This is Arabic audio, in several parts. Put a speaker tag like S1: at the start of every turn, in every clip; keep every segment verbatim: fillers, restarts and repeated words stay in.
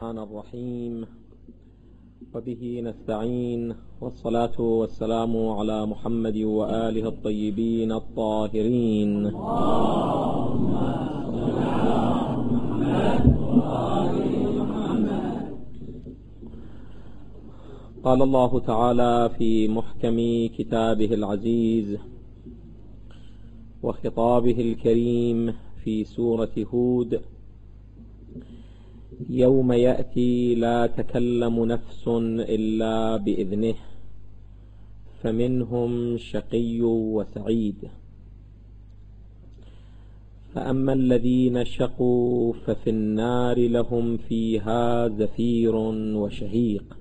S1: الرحمن الرحيم وبه نستعين، والصلاة والسلام على محمد وآله الطيبين الطاهرين. قال الله تعالى في محكم كتابه العزيز وخطابه الكريم في سورة هود: يوم يأتي لا تكلم نفس إلا بإذنه فمنهم شقي وسعيد، فأما الذين شقوا ففي النار لهم فيها زفير وشهيق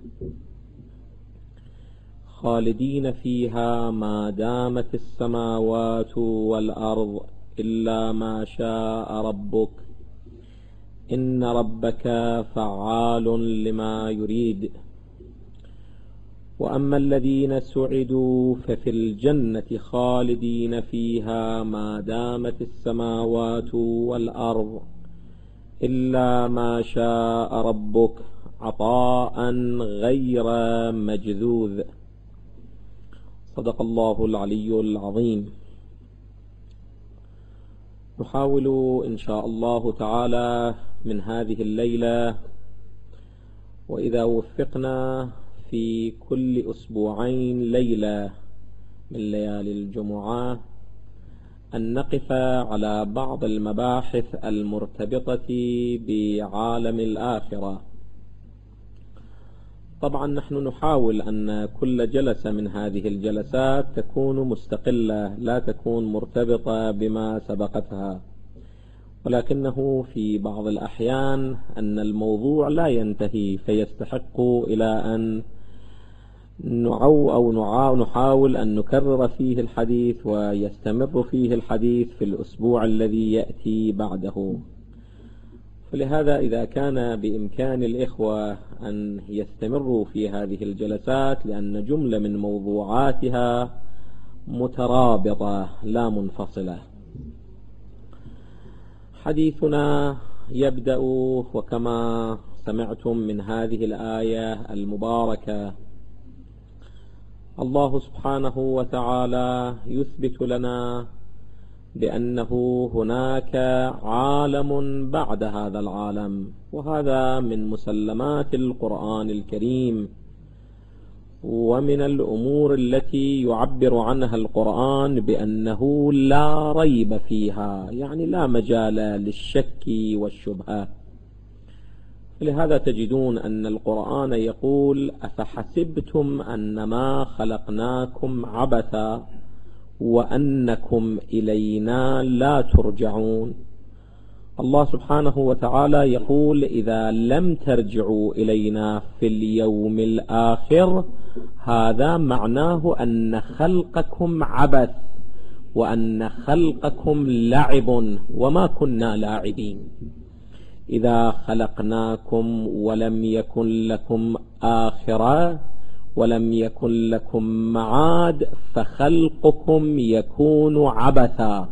S1: خالدين فيها ما دامت السماوات والأرض إلا ما شاء ربك إن ربك فعال لما يريد. وأما الذين سعدوا ففي الجنة خالدين فيها ما دامت السماوات والأرض إلا ما شاء ربك عطاء غير مجذوذ. صدق الله العلي العظيم. نحاول إن شاء الله تعالى من هذه الليلة، وإذا وفقنا في كل أسبوعين ليلة من ليالي الجمعة، أن نقف على بعض المباحث المرتبطة بعالم الآخرة. طبعا نحن نحاول أن كل جلسة من هذه الجلسات تكون مستقلة، لا تكون مرتبطة بما سبقتها، ولكنه في بعض الأحيان أن الموضوع لا ينتهي فيستحق إلى أن نعو أو نعاو نحاول أن نكرر فيه الحديث ويستمر فيه الحديث في الأسبوع الذي يأتي بعده. فلهذا إذا كان بإمكان الإخوة أن يستمروا في هذه الجلسات، لأن جملة من موضوعاتها مترابطة لا منفصلة. حديثنا يبدأ وكما سمعتم من هذه الآية المباركة، الله سبحانه وتعالى يثبت لنا بأنه هناك عالم بعد هذا العالم، وهذا من مسلمات القرآن الكريم ومن الأمور التي يعبر عنها القرآن بأنه لا ريب فيها، يعني لا مجال للشك والشبهة. لهذا تجدون أن القرآن يقول: أفحسبتم أنما خلقناكم عبثا وأنكم إلينا لا ترجعون. الله سبحانه وتعالى يقول: إذا لم ترجعوا إلينا في اليوم الآخر، هذا معناه أن خلقكم عبث وأن خلقكم لعب وما كنا لاعبين. إذا خلقناكم ولم يكن لكم آخرة ولم يكن لكم معاد، فخلقكم يكون عبثا،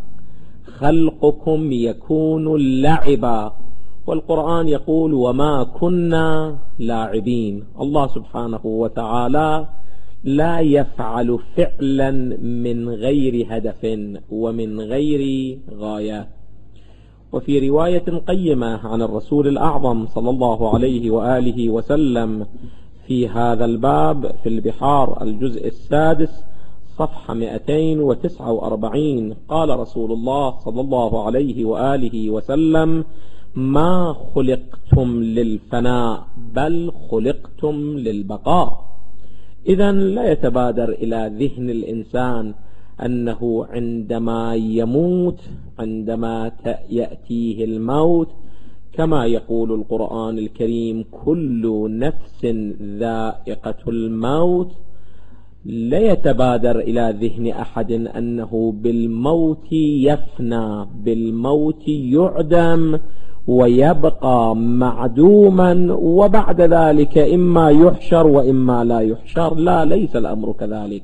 S1: خلقكم يكون لعبا. والقرآن يقول: وما كنا لاعبين. الله سبحانه وتعالى لا يفعل فعلا من غير هدف ومن غير غاية. وفي رواية قيمة عن الرسول الأعظم صلى الله عليه وآله وسلم في هذا الباب في البحار الجزء السادس صفحة مئتين وتسعة وأربعين، قال رسول الله صلى الله عليه وآله وسلم: ما خلقتم للفناء بل خلقتم للبقاء. إذن لا يتبادر إلى ذهن الإنسان أنه عندما يموت، عندما يأتيه الموت، كما يقول القرآن الكريم: كل نفس ذائقة الموت، لا يتبادر إلى ذهن أحد أنه بالموت يفنى، بالموت يعدم ويبقى معدوما، وبعد ذلك إما يحشر وإما لا يحشر. لا، ليس الأمر كذلك.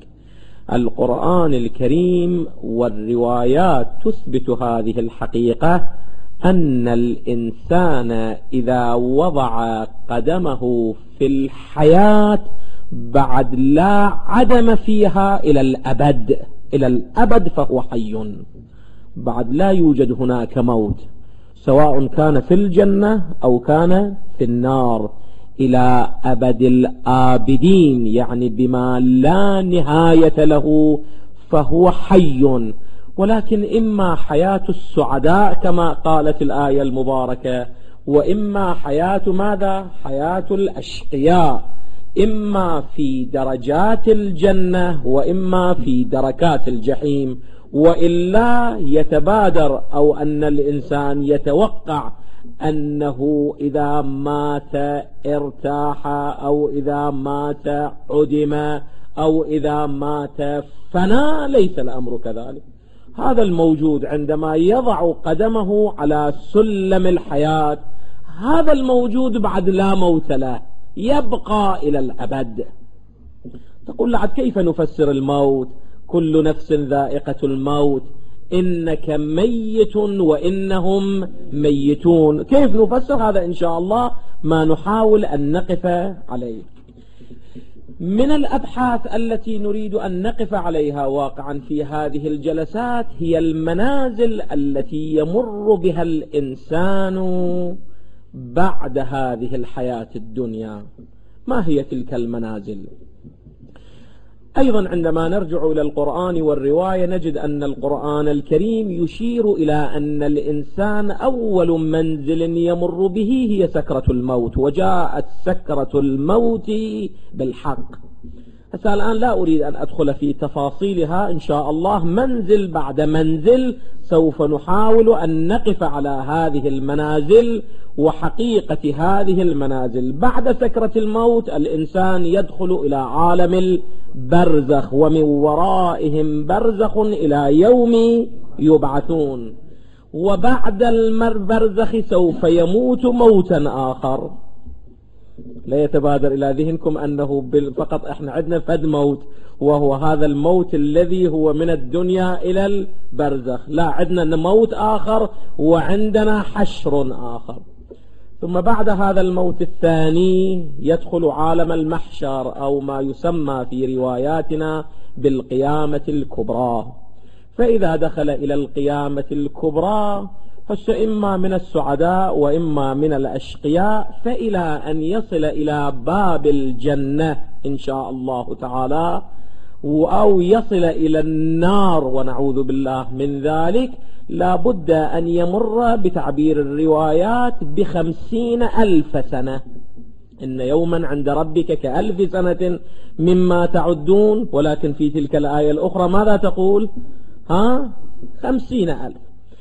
S1: القرآن الكريم والروايات تثبت هذه الحقيقة أن الإنسان إذا وضع قدمه في الحياة بعد لا عدم فيها إلى الأبد، إلى الأبد فهو حي، بعد لا يوجد هناك موت، سواء كان في الجنة أو كان في النار، إلى أبد الآبدين، يعني بما لا نهاية له، فهو حي. ولكن إما حياة السعداء كما قالت الآية المباركة، وإما حياة ماذا؟ حياة الأشقياء، إما في درجات الجنة وإما في دركات الجحيم. وإلا يتبادر أو أن الإنسان يتوقع أنه إذا مات ارتاح، أو إذا مات عدم، أو إذا مات فنى. ليس الأمر كذلك. هذا الموجود عندما يضع قدمه على سلم الحياة، هذا الموجود بعد لا موت له، يبقى إلى الأبد. تقول لعد كيف نفسر الموت؟ كل نفس ذائقة الموت، إنك ميت وإنهم ميتون. كيف نفسر هذا؟ إن شاء الله ما نحاول أن نقف عليه. من الأبحاث التي نريد أن نقف عليها واقعا في هذه الجلسات هي المنازل التي يمر بها الإنسان بعد هذه الحياة الدنيا. ما هي تلك المنازل؟ أيضا عندما نرجع إلى القرآن والرواية نجد أن القرآن الكريم يشير إلى أن الإنسان أول منزل يمر به هي سكرة الموت، وجاءت سكرة الموت بالحق. هسه الآن لا أريد أن أدخل في تفاصيلها، إن شاء الله منزل بعد منزل سوف نحاول أن نقف على هذه المنازل وحقيقة هذه المنازل. بعد سكرة الموت الإنسان يدخل إلى عالم البرزخ، ومن ورائهم برزخ إلى يوم يبعثون. وبعد البرزخ سوف يموت موتا آخر. لا يتبادر إلى ذهنكم أنه فقط إحنا عندنا فد موت، وهو هذا الموت الذي هو من الدنيا إلى البرزخ. لا، عندنا موت آخر وعندنا حشر آخر. ثم بعد هذا الموت الثاني يدخل عالم المحشر، أو ما يسمى في رواياتنا بالقيامة الكبرى. فإذا دخل إلى القيامة الكبرى فإما من السعداء وإما من الأشقياء، فإلى أن يصل إلى باب الجنة إن شاء الله تعالى، أو يصل إلى النار ونعوذ بالله من ذلك، لا بد أن يمر بتعبير الروايات بخمسين ألف سنة. إن يوما عند ربك كألف سنة مما تعدون. ولكن في تلك الآية الأخرى ماذا تقول؟ ها؟ خمسين ألف.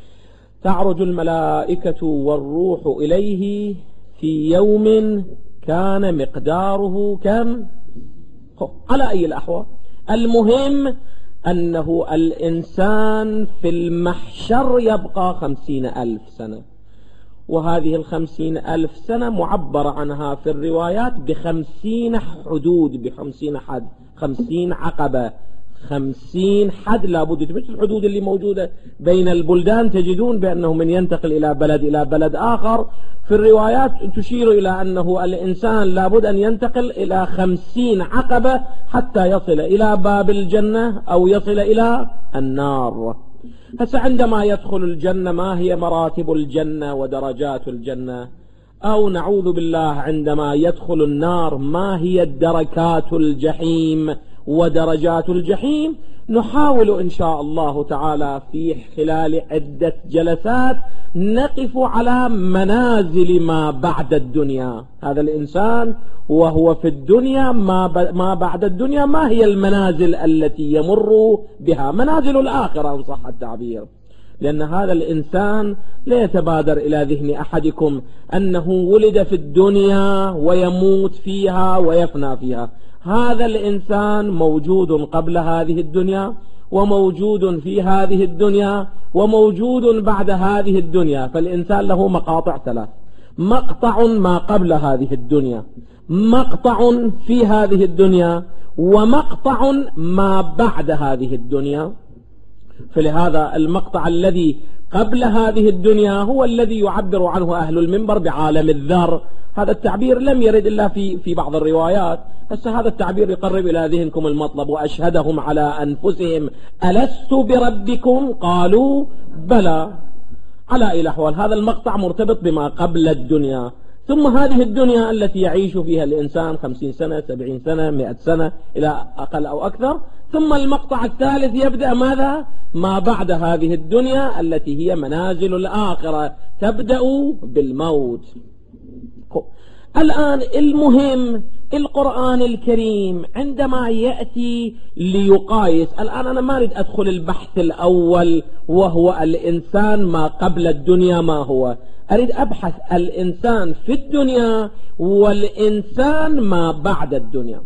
S1: تعرج الملائكة والروح إليه في يوم كان مقداره كم؟ على أي الأحوال؟ المهم أنه الإنسان في المحشر يبقى خمسين ألف سنة، وهذه الخمسين ألف سنة معبر عنها في الروايات بخمسين حدود، بخمسين حد، خمسين عقبة، خمسين حد. لابد مثل الحدود اللي موجودة بين البلدان، تجدون بأنه من ينتقل إلى بلد إلى بلد آخر، في الروايات تشير إلى أنه الإنسان لابد أن ينتقل إلى خمسين عقبة حتى يصل إلى باب الجنة أو يصل إلى النار. هسه عندما يدخل الجنة ما هي مراتب الجنة ودرجات الجنة؟ أو نعوذ بالله عندما يدخل النار ما هي الدركات الجحيم ودرجات الجحيم؟ نحاول إن شاء الله تعالى في خلال عدة جلسات نقف على منازل ما بعد الدنيا. هذا الإنسان وهو في الدنيا ما, ما بعد الدنيا، ما هي المنازل التي يمر بها؟ منازل الآخرة إن صح التعبير. لأن هذا الإنسان لا يتبادر إلى ذهن أحدكم أنه ولد في الدنيا ويموت فيها ويفنى فيها. هذا الإنسان موجود قبل هذه الدنيا، وموجود في هذه الدنيا، وموجود بعد هذه الدنيا. فالإنسان له مقاطع ثلاث: مقطع ما قبل هذه الدنيا، مقطع في هذه الدنيا، ومقطع ما بعد هذه الدنيا. فلهذا المقطع الذي قبل هذه الدنيا هو الذي يعبر عنه أهل المنبر بعالم الذر. هذا التعبير لم يرد إلا في في بعض الروايات، بس هذا التعبير يقرب إلى ذهنكم المطلب. وأشهدهم على أنفسهم ألست بربكم قالوا بلى. على أي الأحوال هذا المقطع مرتبط بما قبل الدنيا، ثم هذه الدنيا التي يعيش فيها الإنسان خمسين سنة سبعين سنة مئة سنة إلى أقل أو أكثر. ثم المقطع الثالث يبدأ ماذا؟ ما بعد هذه الدنيا التي هي منازل الآخرة، تبدأ بالموت. الآن المهم القرآن الكريم عندما يأتي ليقايس، الآن أنا ما أريد أدخل البحث الأول وهو الإنسان ما قبل الدنيا ما هو، أريد أبحث الإنسان في الدنيا والإنسان ما بعد الدنيا.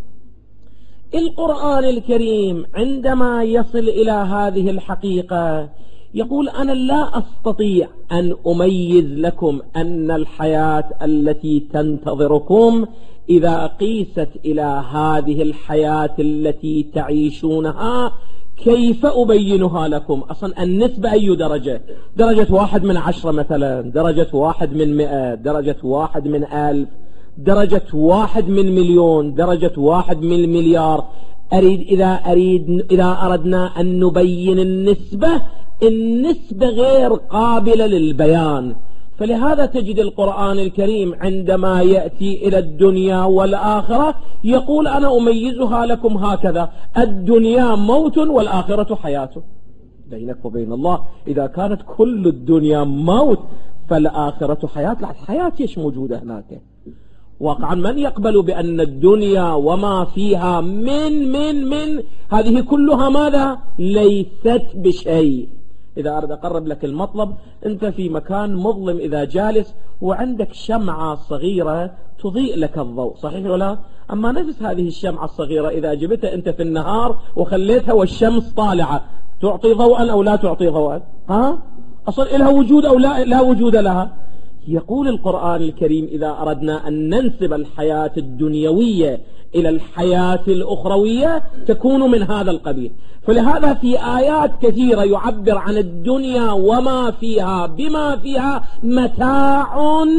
S1: القرآن الكريم عندما يصل إلى هذه الحقيقة يقول أنا لا أستطيع أن أميز لكم أن الحياة التي تنتظركم إذا قيست إلى هذه الحياة التي تعيشونها كيف أبينها لكم. أصلا النسبة أي درجة؟ درجة واحد من عشرة مثلا، درجة واحد من مئة، درجة واحد من ألف، درجة واحد من مليون، درجة واحد من مليار. أريد إذا أريد إذا أردنا أن نبين النسبة، النسبة غير قابلة للبيان. فلهذا تجد القرآن الكريم عندما يأتي إلى الدنيا والآخرة يقول أنا أميزها لكم هكذا: الدنيا موت والآخرة حياة. بينك وبين الله إذا كانت كل الدنيا موت فالآخرة حياة، لا حياة ايش موجودة هناك؟ واقعا من يقبل بأن الدنيا وما فيها من من من هذه كلها ماذا؟ ليست بشيء. إذا أريد أقرب لك المطلب، أنت في مكان مظلم إذا جالس وعندك شمعة صغيرة تضيء لك الضوء، صحيح ولا؟ أما نفس هذه الشمعة الصغيرة إذا جبتها أنت في النهار وخليتها والشمس طالعة تعطي ضوءا أو لا تعطي ضوءا؟ ها؟ أصلا لها وجود أو لا, لا وجود لها؟ يقول القرآن الكريم إذا أردنا أن ننسب الحياة الدنيوية إلى الحياة الأخروية تكون من هذا القبيل. فلهذا في آيات كثيرة يعبر عن الدنيا وما فيها بما فيها متاع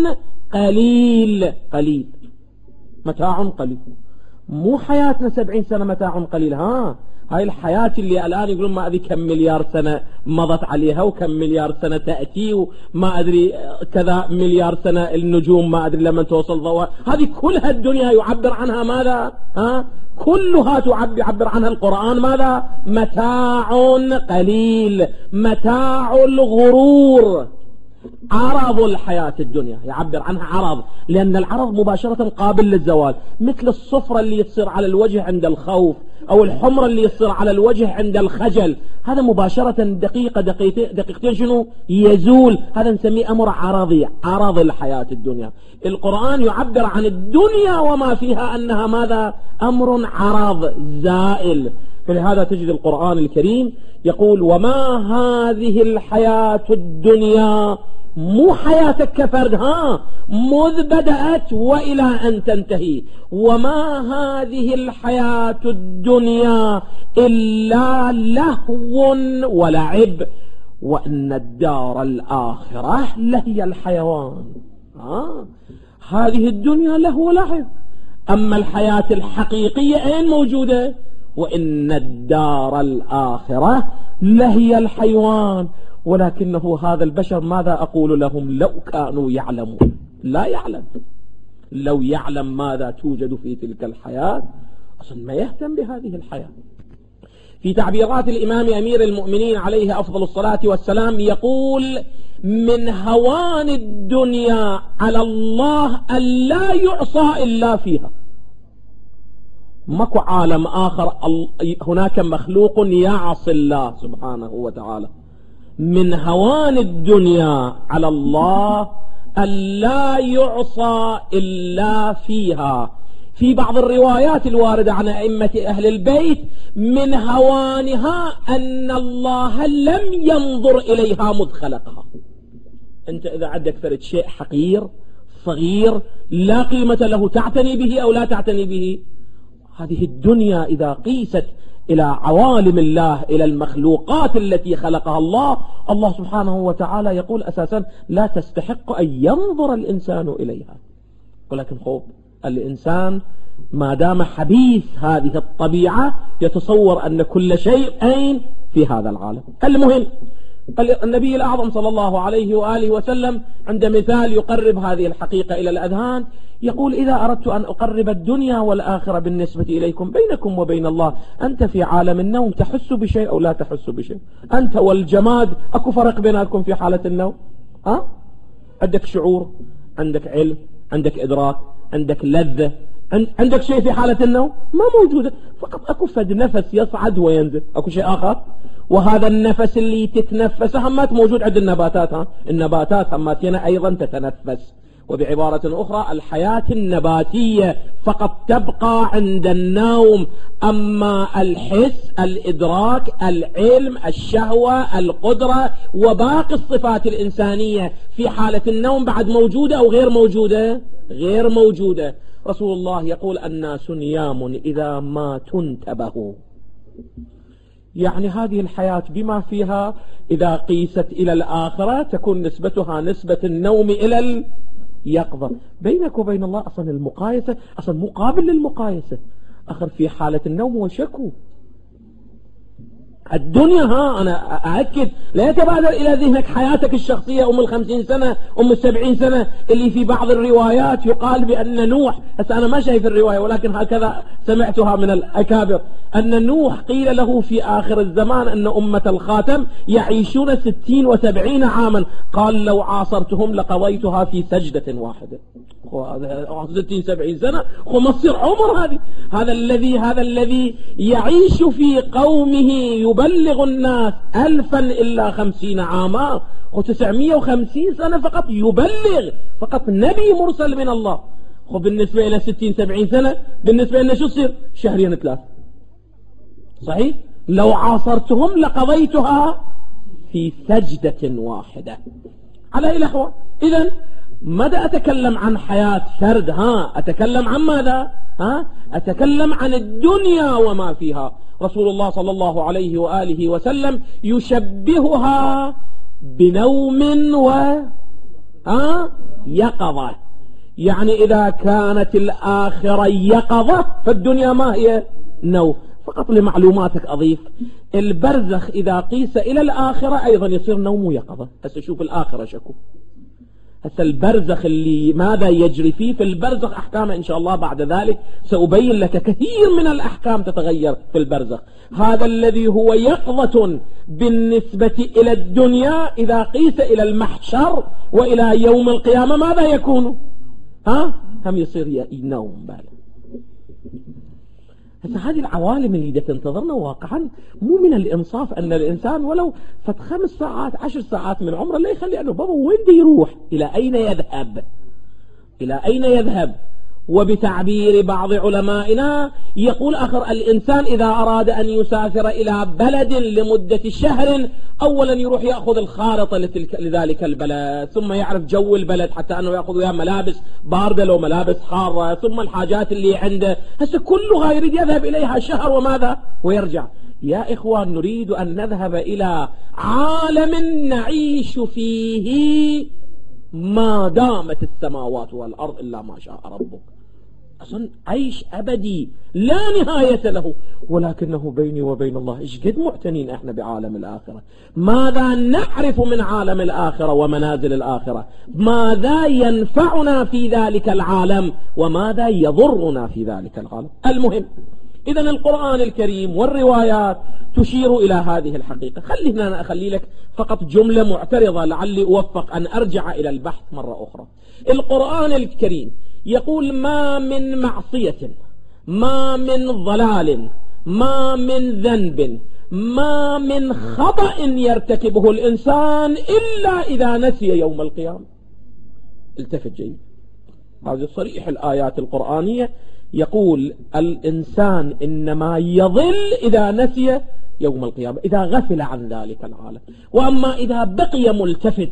S1: قليل. قليل متاع قليل، مو حياتنا سبعين سنة متاع قليل. ها هاي الحياة اللي الآن يقولون ما أدري كم مليار سنة مضت عليها وكم مليار سنة تأتي وما أدري كذا مليار سنة النجوم ما أدري لما توصل ضوء، هذه كلها الدنيا يعبر عنها ماذا؟ ها كلها تعبر عنها القرآن ماذا؟ متاع قليل، متاع الغرور. عرض الحياة الدنيا يعبر عنها عرض، لأن العرض مباشرة قابل للزوال، مثل الصفرة اللي تصير على الوجه عند الخوف أو الحمرة اللي يصير على الوجه عند الخجل، هذا مباشرة دقيقة دقيقتين, دقيقتين شنو يزول. هذا نسميه أمر عرضي، عرض الحياة الدنيا. القرآن يعبر عن الدنيا وما فيها أنها ماذا؟ أمر عرض زائل. فلهذا تجد القرآن الكريم يقول وما هذه الحياة الدنيا، مو حياتك كفرد ها مذ بدأت وإلى أن تنتهي، وما هذه الحياة الدنيا إلا لهو ولعب وإن الدار الآخرة لهي الحيوان. آه. هذه الدنيا لهو ولعب، أما الحياة الحقيقية أين موجودة؟ وإن الدار الآخرة لهي الحيوان. ولكنه هذا البشر ماذا أقول لهم لو كانوا يعلمون؟ لا يعلم. لو يعلم ماذا توجد في تلك الحياة أصلا ما يهتم بهذه الحياة. في تعبيرات الإمام أمير المؤمنين عليه أفضل الصلاة والسلام يقول من هوان الدنيا على الله أن لا يعصى إلا فيها. ماكو عالم آخر هناك مخلوق يعصي الله سبحانه وتعالى. من هوان الدنيا على الله ألا يعصى إلا فيها. في بعض الروايات الواردة عن أئمة أهل البيت من هوانها أن الله لم ينظر إليها مذ خلقها. أنت إذا عندك فرد شيء حقير صغير لا قيمة له تعتني به أو لا تعتني به، هذه الدنيا إذا قيست إلى عوالم الله، إلى المخلوقات التي خلقها الله. الله سبحانه وتعالى يقول أساسا لا تستحق أن ينظر الإنسان إليها، ولكن خوف الإنسان ما دام حبيث هذه الطبيعة يتصور أن كل شيء أين في هذا العالم. المهم النبي الأعظم صلى الله عليه وآله وسلم عند مثال يقرب هذه الحقيقة إلى الأذهان يقول إذا أردت أن أقرب الدنيا والآخرة بالنسبة إليكم بينكم وبين الله، أنت في عالم النوم تحس بشيء أو لا تحس بشيء؟ أنت والجماد أكو فرق بينكم في حالة النوم؟ ها؟ عندك شعور، عندك علم، عندك إدراك، عندك لذة، عندك شيء في حالة النوم؟ ما موجودة، فقط أكو فد نفس يصعد وينزل، أكو شيء آخر. وهذا النفس اللي تتنفسه همات موجود عند النباتات، ها؟ النباتات هماتنا أيضا تتنفس. وبعبارة أخرى الحياة النباتية فقط تبقى عند النوم، أما الحس، الإدراك، العلم، الشهوة، القدرة وباقي الصفات الإنسانية في حالة النوم بعد موجودة أو غير موجودة؟ غير موجودة. رسول الله يقول الناس نيام إذا ما تنتبهوا، يعني هذه الحياة بما فيها إذا قيست إلى الآخرة تكون نسبتها نسبة النوم إلى اليقظة. بينك وبين الله أصلا المقايسة أصلا مقابل للمقايسة. آخر في حالة النوم وشكو الدنيا، ها أنا أأكد لا يتبادر إلى ذهنك حياتك الشخصية أم الخمسين سنة أم السبعين سنة اللي في بعض الروايات يقال بأن نوح، هسه أنا ما شايف الرواية ولكن هكذا سمعتها من الأكابر، أن نوح قيل له في آخر الزمان أن أمة الخاتم يعيشون ستين وسبعين عاما، قال لو عاصرتهم لقضيتها في سجدة واحدة. ستين سبعين سنة ومصير عمر هذه. هذا الذي هذا الذي يعيش في قومه يبلغ الناس ألفا إلا خمسين عاما وتسعمية وخمسين سنة فقط يبلغ، فقط نبي مرسل من الله. وبالنسبة إلى ستين سبعين سنة بالنسبة لنا شو تصير؟ شهرين ثلاث. صحيح؟ لو عاصرتهم لقضيتها في سجدة واحدة. على أي الأحوال إذن ماذا أتكلم عن حياة فرد؟ ها أتكلم عن ماذا؟ ها أتكلم عن الدنيا وما فيها. رسول الله صلى الله عليه وآله وسلم يشبهها بنوم و ها يقظة، يعني إذا كانت الآخرة يقظة فالدنيا ما هي؟ نوم. فقط لمعلوماتك أضيف البرزخ إذا قيس إلى الآخرة أيضا يصير نوم ويقظة. هسه شوف الآخرة شكو، هسه البرزخ اللي ماذا يجري فيه في البرزخ أحكامه إن شاء الله بعد ذلك سأبين لك كثير من الأحكام تتغير في البرزخ. هذا الذي هو يقظة بالنسبة إلى الدنيا إذا قيس إلى المحشر وإلى يوم القيامة ماذا يكون؟ ها هم يصير نوم باله. هسه هذه العوالم اللي تنتظرنا واقعا مو من الإنصاف أن الإنسان ولو فت خمس ساعات عشر ساعات من عمره لا يخلي أنه بابا وين دي يروح؟ إلى أين يذهب؟ إلى أين يذهب؟ وبتعبير بعض علمائنا يقول آخر الإنسان إذا أراد أن يسافر إلى بلد لمدة شهر أولا يروح يأخذ الخارطة لذلك البلد، ثم يعرف جو البلد حتى أنه يأخذ وياه ملابس باردة لو ملابس حارة، ثم الحاجات اللي عنده هسه كلها يريد يذهب إليها شهر وماذا ويرجع. يا إخوان نريد أن نذهب إلى عالم نعيش فيه ما دامت السماوات والأرض إلا ما شاء ربك، أصلا عيش أبدي لا نهاية له، ولكنه بيني وبين الله إيش قد معتنين إحنا بعالم الآخرة. ماذا نعرف من عالم الآخرة ومنازل الآخرة؟ ماذا ينفعنا في ذلك العالم وماذا يضرنا في ذلك العالم؟ المهم إذن القرآن الكريم والروايات تشير إلى هذه الحقيقة. خلينا أنا أخلي لك فقط جملة معترضة لعلي أوفق أن أرجع إلى البحث مرة أخرى. القرآن الكريم يقول ما من معصية، ما من ضلال، ما من ذنب، ما من خطأ يرتكبه الإنسان إلا إذا نسي يوم القيامة. التفت جيد، هذه صريح الآيات القرآنية يقول الإنسان إنما يضل إذا نسي يوم القيامة، إذا غفل عن ذلك العالم. وأما إذا بقي ملتفت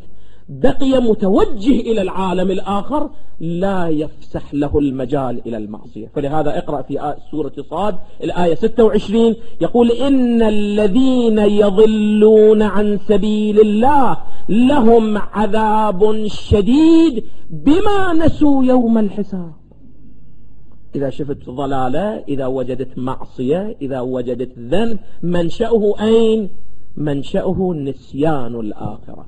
S1: بقي متوجه إلى العالم الآخر لا يفسح له المجال إلى المعصية. فلهذا اقرأ في سورة صاد الآية ستة وعشرين يقول إن الذين يضلون عن سبيل الله لهم عذاب شديد بما نسوا يوم الحساب. إذا شفت ضلالة، إذا وجدت معصية، إذا وجدت ذنب، منشأه أين؟ منشأه نسيان الآخرة.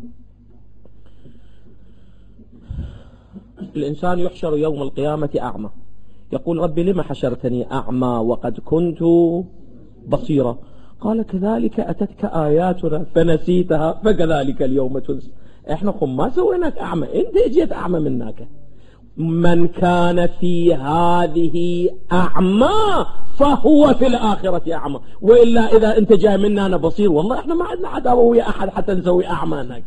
S1: الإنسان يحشر يوم القيامة أعمى، يقول ربي لما حشرتني أعمى وقد كنت بصيرا؟ قال كذلك أتتك آياتنا فنسيتها فكذلك اليوم تنسى. احنا خم ما سويناك أعمى، انت اجيت أعمى منك. من كان في هذه أعمى فهو في الآخرة أعمى، وإلا إذا أنت جاي منا أنا بصير، والله إحنا ما عندنا عداوة ويا أحد حتى نسوي أعمى هناك.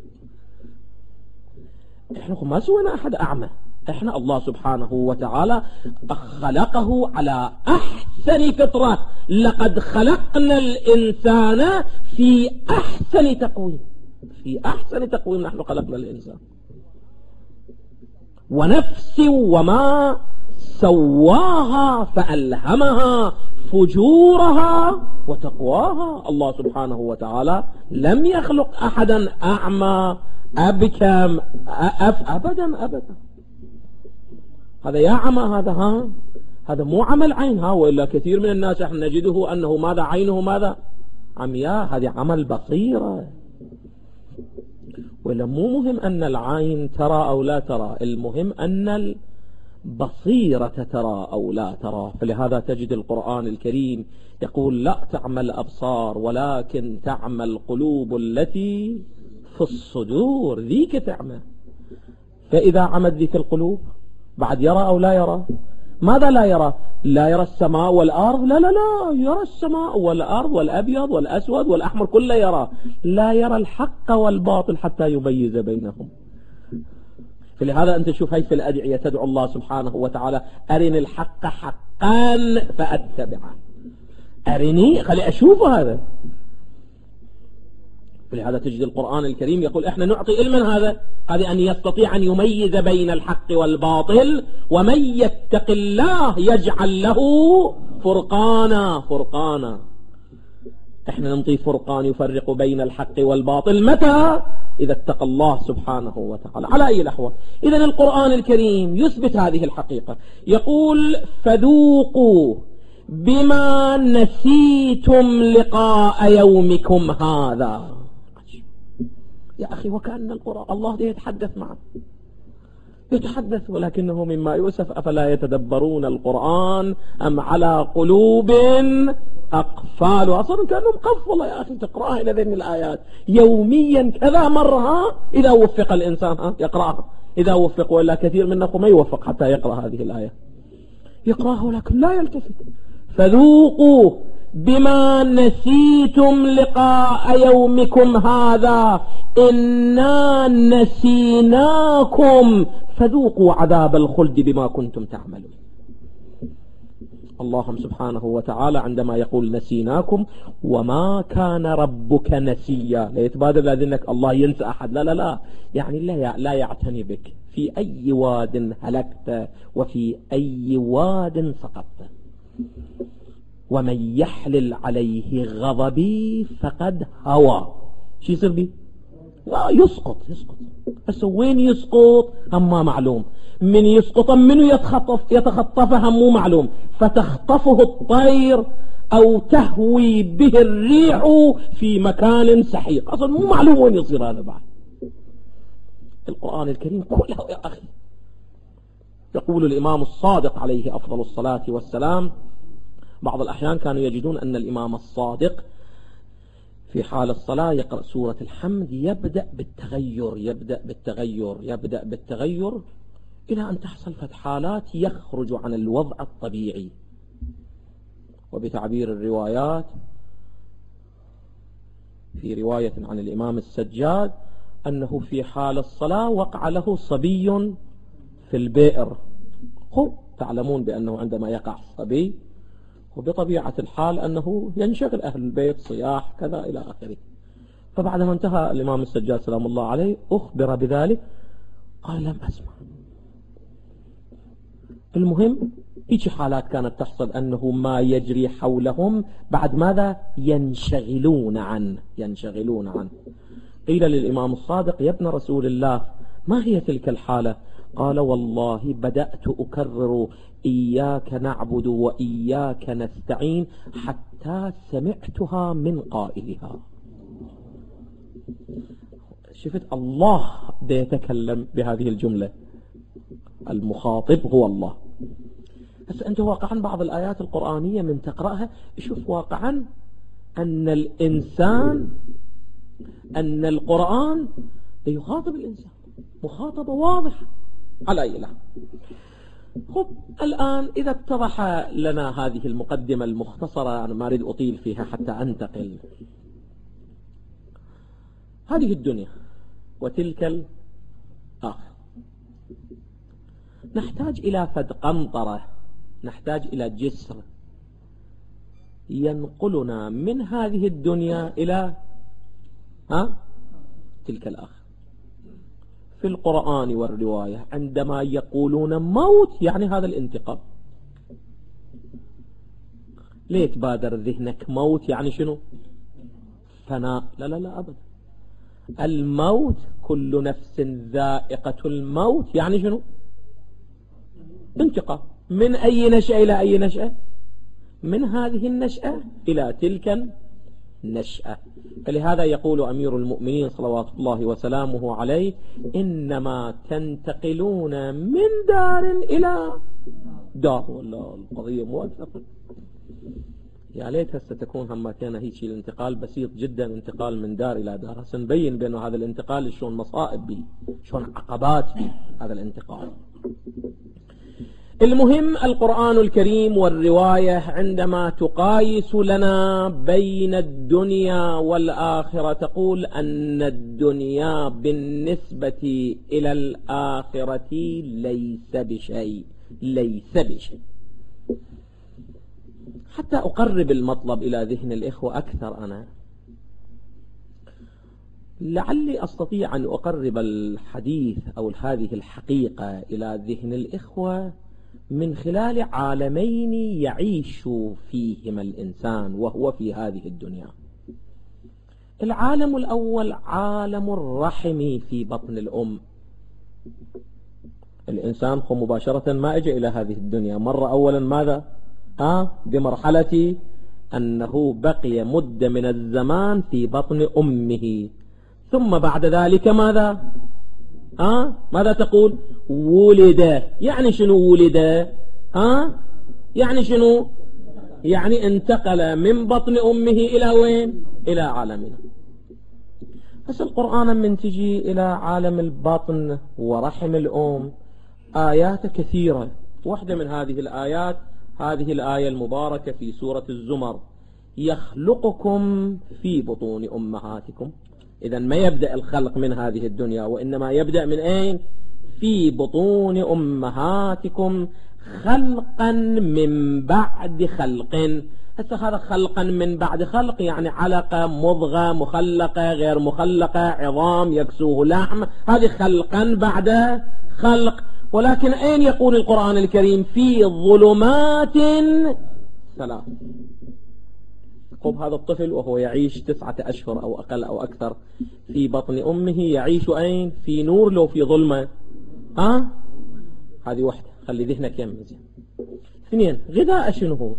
S1: إحنا ما سوينا أحد أعمى، إحنا الله سبحانه وتعالى خلقه على أحسن فطرة. لقد خلقنا الإنسان في أحسن تقويم، في أحسن تقويم نحن خلقنا الإنسان. ونفس وما سواها فألهمها فجورها وتقواها. الله سبحانه وتعالى لم يخلق أحدا أعمى أبكم أف أبدا أبدا. هذا يا عمى، هذا ها هذا مو عمل عين، ها وإلا كثير من الناس احنا نجده أنه ماذا عينه ماذا عمياء، هذه عمل بصيرة. ولا مو مهم أن العين ترى أو لا ترى، المهم أن البصيرة ترى أو لا ترى. فلهذا تجد القرآن الكريم يقول لا تعمى الأبصار ولكن تعمى القلوب التي في الصدور، ذيك تعمى. فإذا عمت ذيك القلوب بعد يرى أو لا يرى؟ ماذا لا يرى؟ لا يرى السماء والأرض؟ لا لا لا، يرى السماء والأرض والأبيض والأسود والأحمر كله يرى. لا يرى الحق والباطل حتى يميز بينهم. فلهذا أنت شوف هاي في الأدعية تدعو الله سبحانه وتعالى أرني الحق حقا فأتبعه، أرني خلي أشوف هذا. فلهذا تجد القرآن الكريم يقول احنا نعطي علما هذا هذا أن يستطيع أن يميز بين الحق والباطل. ومن يتق الله يجعل له فرقانا فرقانا احنا نعطي فرقان يفرق بين الحق والباطل. متى؟ إذا اتقى الله سبحانه وتعالى. على أي الأحوال إذن القرآن الكريم يثبت هذه الحقيقة، يقول فذوقوا بما نسيتم لقاء يومكم هذا. يا أخي وكأن القرآن الله يتحدث معه، يتحدث، ولكنه مما يؤسف أفلا يتدبرون القرآن أم على قلوب أقفال. أصلا كأنهم قف. والله يا أخي تقرأها إلى ذهن الآيات يوميا كذا مرة إذا وفق الإنسان ها يقرأها، إذا وفق، ولا كثير منكم ما يوفق حتى يقرأ هذه الآية، يقرأها ولكن لا يلتفت. فذوقوا بما نسيتم لقاء يومكم هذا إنا نسيناكم فذوقوا عذاب الخلد بما كنتم تعملون. الله سبحانه وتعالى عندما يقول نسيناكم وما كان ربك نسيا، لا يتبادل لذنك الله ينسى أحد، لا لا لا، يعني لا لا يعتني بك. في أي واد هلكت وفي أي واد سقطت. ومن يحلل عليه غضبي فقد هوى. شو يصير بي؟ لا يسقط يسقط. بس وين يسقط هم ما معلوم. من يسقط منه يتخطف يتخطفه هم مو معلوم. فتخطفه الطير أو تهوي به الريح في مكان سحيق، أصلا مو معلوم وين يصير هذا بعد. القرآن الكريم كله يا أخي. يقول الإمام الصادق عليه أفضل الصلاة والسلام بعض الأحيان كانوا يجدون أن الإمام الصادق في حال الصلاة يقرأ سورة الحمد يبدأ بالتغير يبدأ بالتغير يبدأ بالتغير إلى أن تحصل فتحالات يخرج عن الوضع الطبيعي. وبتعبير الروايات في رواية عن الإمام السجاد أنه في حال الصلاة وقع له صبي في البئر. هو تعلمون بأنه عندما يقع الصبي وبطبيعة الحال أنه ينشغل أهل البيت صياح كذا إلى آخره. فبعدما انتهى الإمام السجاد سلام الله عليه أخبر بذلك قال لم أسمع. المهم إيش حالات كانت تحصل أنه ما يجري حولهم بعد ماذا ينشغلون عنه ينشغلون عنه قيل للإمام الصادق يا ابن رسول الله ما هي تلك الحالة؟ قال والله بدأت أكرر إياك نعبد وإياك نستعين حتى سمعتها من قائلها. شفت الله ده يتكلم بهذه الجملة، المخاطب هو الله. بس أنت واقعا بعض الآيات القرآنية من تقرأها شوف واقعا أن الإنسان أن القرآن يخاطب الإنسان مخاطبة واضحة على إله. خب الآن إذا اتضح لنا هذه المقدمة المختصرة، أنا ما أريد أطيل فيها حتى أنتقل. هذه الدنيا وتلك الآخرة نحتاج إلى فد قنطرة، نحتاج إلى جسر ينقلنا من هذه الدنيا إلى ها تلك الآخرة. في القرآن والرواية عندما يقولون موت يعني هذا الانتقال. ليه تبادر ذهنك موت يعني شنو؟ فناء؟ لا لا لا أبدا. الموت كل نفس ذائقة الموت يعني شنو؟ انتقال. من أي نشأة إلى أي نشأة؟ من هذه النشأة إلى تلك النشأة. فلهذا يقول أمير المؤمنين صلوات الله وسلامه عليه إنما تنتقلون من دار إلى دار. والله القضية مو أكثر. يا ليت هسه تكون هماتنا هيك الانتقال بسيط جدا، انتقال من دار إلى دار. سنبين بأنه هذا الانتقال شلون مصائب به، شلون عقبات به هذا الانتقال. المهم القرآن الكريم والرواية عندما تقايس لنا بين الدنيا والآخرة تقول أن الدنيا بالنسبة إلى الآخرة ليس بشيء، ليس بشيء. حتى أقرب المطلب إلى ذهن الإخوة أكثر، أنا لعلي أستطيع أن أقرب الحديث أو هذه الحقيقة إلى ذهن الإخوة من خلال عالمين يعيش فيهما الإنسان وهو في هذه الدنيا. العالم الأول عالم الرحم في بطن الأم. الإنسان هو مباشرة ما أجى إلى هذه الدنيا، مر أولا ماذا؟ آه بمرحلة أنه بقي مدة من الزمان في بطن أمه، ثم بعد ذلك ماذا؟ آه ماذا تقول؟ ولد. يعني شنو ولد؟ آه يعني شنو؟ يعني انتقل من بطن أمه إلى وين؟ إلى عالمنا. بس القرآن من تجي إلى عالم البطن ورحم الأم آيات كثيرة. واحدة من هذه الآيات هذه الآية المباركة في سورة الزمر: يخلقكم في بطون أمهاتكم. إذن ما يبدأ الخلق من هذه الدنيا، وإنما يبدأ من أين؟ في بطون أمهاتكم خلقا من بعد خلق. هسه هذا خلقا من بعد خلق يعني علقة، مضغة، مخلقة، غير مخلقة، عظام يكسوه لحم، هذه خلقا بعد خلق. ولكن أين يقول القرآن الكريم؟ في ظلمات ثلاث. يقوم هذا الطفل وهو يعيش تسعة أشهر أو أقل أو أكثر في بطن أمه، يعيش أين؟ في نور لو في ظلمة؟ ها؟ هذه واحدة، خلي ذهنك يمزي. اثنين، غذاء شنو هو؟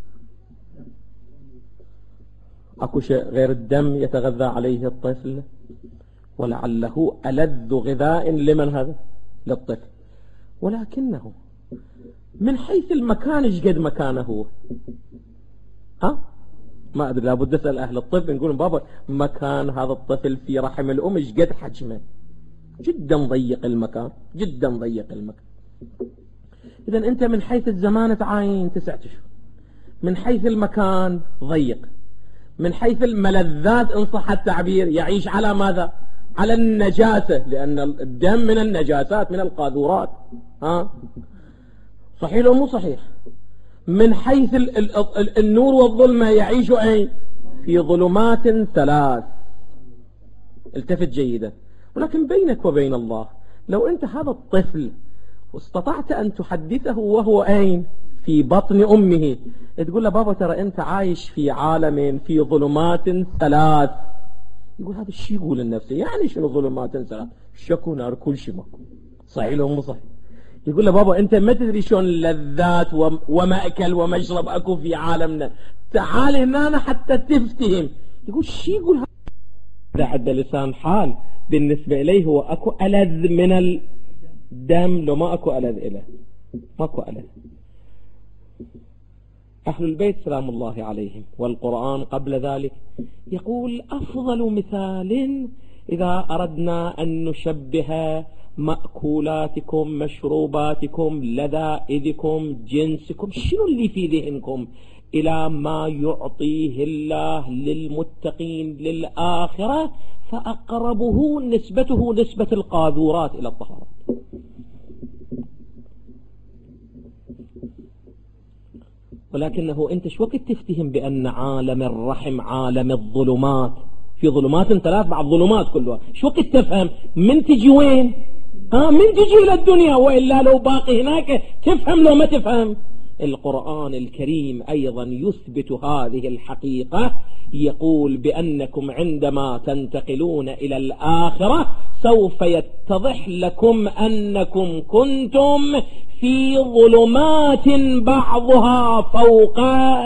S1: أكو شيء غير الدم يتغذى عليه الطفل؟ ولعله ألذ غذاء لمن هذا؟ للطفل. ولكنه من حيث المكان ايش قد مكانه؟ ها؟ ما أدري، لابد أسأل أهل الطب. نقول بابا مكان هذا الطفل في رحم الأم ايش قد حجمه؟ جدا ضيق المكان، جدا ضيق المكان. إذا أنت من حيث الزمان تعاين تسعة أشهر، من حيث المكان ضيق، من حيث الملذات إن صح التعبير يعيش على ماذا؟ على النجاسة، لأن الدم من النجاسات، من القاذورات. ها؟ صحيح أو مو صحيح؟ من حيث ال ال ال النور والظلمة يعيش أين؟ في ظلمات ثلاث. التفت جيدا. ولكن بينك وبين الله، لو أنت هذا الطفل واستطعت أن تحدثه وهو أين؟ في بطن أمه، تقول له بابا ترى أنت عايش في عالم في ظلمات ثلاث. يقول هذا الشيء يقول لنفسه، يعني شنو ظلمات ثلاث؟ شكو نار كل شيء ماكو، صحيح لو مو صحيح؟ يقول له بابا أنت ما تدري شلون اللذات ومأكل ومشرب أكو في عالمنا، تعال هنا حتى تفتهم. يقول شيء يقول هذا عند لسان حال، بالنسبة إليه هو أكو ألذ من الدم، لو ما أكو ألذ إله، ماكو ألذ. أهل البيت سلام الله عليهم والقرآن قبل ذلك يقول أفضل مثال إذا أردنا أن نشبه مأكولاتكم، مشروباتكم، لذائذكم، جنسكم، شنو اللي في ذهنكم، إلى ما يعطيه الله للمتقين للآخرة، فأقربه نسبته نسبة القاذورات إلى الطهارة. ولكنه أنت شو وقت تفتهم بأن عالم الرحم عالم الظلمات، في ظلمات ثلاث بعد ظلمات كلها، شو وقت تفهم من تجي وين؟ ها من تجي إلى الدنيا، وإلا لو باقي هناك تفهم لو ما تفهم. القرآن الكريم أيضا يثبت هذه الحقيقة، يقول بأنكم عندما تنتقلون إلى الآخرة سوف يتضح لكم أنكم كنتم في ظلمات بعضها فوق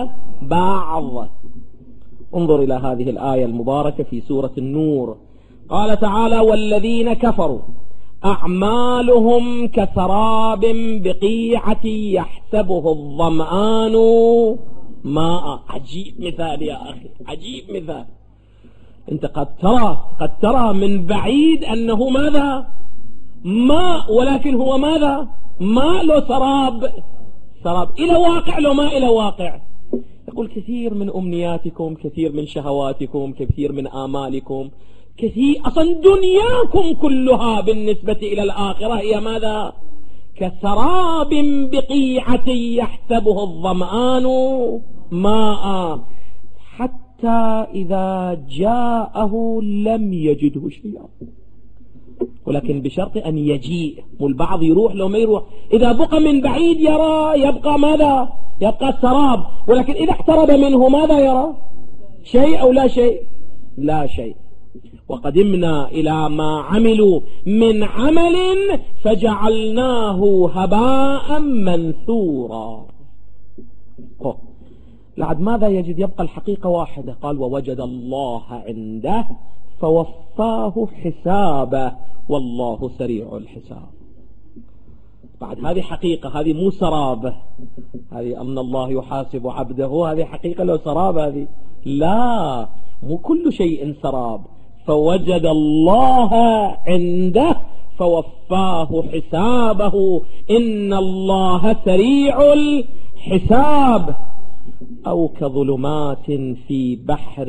S1: بعض. انظر إلى هذه الآية المباركة في سورة النور، قال تعالى والذين كفروا أعمالهم كسراب بقيعة يحسبه الظمآن ماء. عجيب مثال يا أخي، عجيب مثال. أنت قد ترى قد ترى من بعيد أنه ماذا؟ ماء، ولكن هو ماذا؟ ماء لو سراب، سراب إلى واقع لو ما إلى واقع. يقول كثير من أمنياتكم، كثير من شهواتكم، كثير من آمالكم، كثير أصلا دنياكم كلها بالنسبة إلى الآخرة هي ماذا؟ كسراب بقيعة يحسبه الظمآن ماء حتى إذا جاءه لم يجده شيئا. ولكن بشرط أن يجيء، والبعض يروح لو ما يروح، إذا بقى من بعيد يرى يبقى ماذا؟ يبقى السراب، ولكن إذا اقترب منه ماذا يرى؟ شيء أو لا شيء؟ لا شيء. وقدمنا إلى ما عملوا من عمل فجعلناه هباء منثورا. أوه. لعد ماذا يجد؟ يبقى الحقيقة واحدة، قال ووجد الله عنده فوفاه حسابه والله سريع الحساب. بعد هذه حقيقة، هذه مو سراب، هذه أن الله يحاسب عبده، هذه حقيقة لو سراب هذه لا، مو كل شيء سراب. فوجد الله عنده فوفاه حسابه إن الله سريع الحساب. أو كظلمات في بحر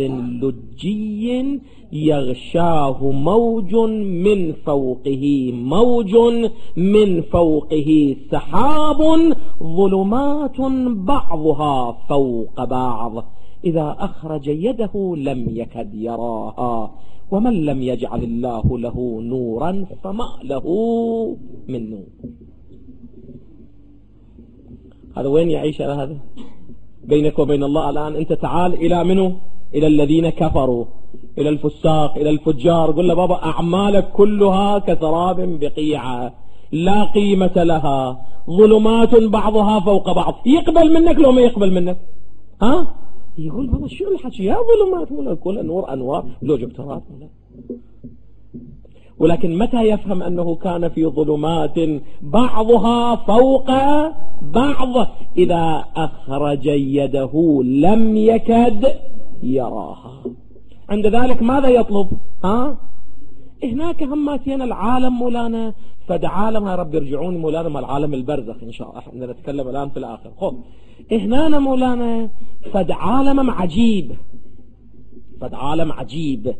S1: لجي يغشاه موج من فوقه موج من فوقه سحاب ظلمات بعضها فوق بعض إذا أخرج يده لم يكد يراها ومن لم يجعل الله له نورا فما له من نور. هذا وين يعيش على هذا؟ بينك وبين الله الآن أنت تعال إلى منه؟ إلى الذين كفروا، إلى الفساق، إلى الفجار، قل له بابا أعمالك كلها كسراب بقيعة لا قيمة لها ظلمات بعضها فوق بعض. يقبل منك لو ما يقبل منك؟ ها؟ يقول بابا شو الحكي يا ظلمات ولا كل نور أنوار لو جبت رات. ولكن متى يفهم أنه كان في ظلمات بعضها فوق بعض؟ إذا أخرج يده لم يكد يراها. عند ذلك ماذا يطلب؟ ها؟ هناك هماتين العالم مولانا، فد عالم يا رب يرجعون مولانا ما العالم البرزخ إن شاء الله، احنا نتكلم الآن في الآخر. خب هنا مولانا فد عالم عجيب، فد عالم عجيب.